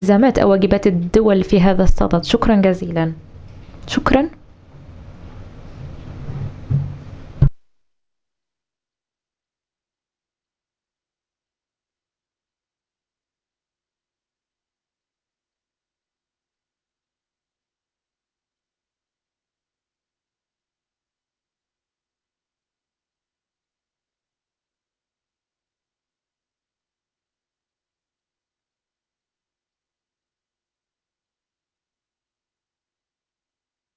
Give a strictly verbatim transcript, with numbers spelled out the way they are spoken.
التزامات أو واجبات الدول في هذا الصدد. شكرا جزيلا. شكرا.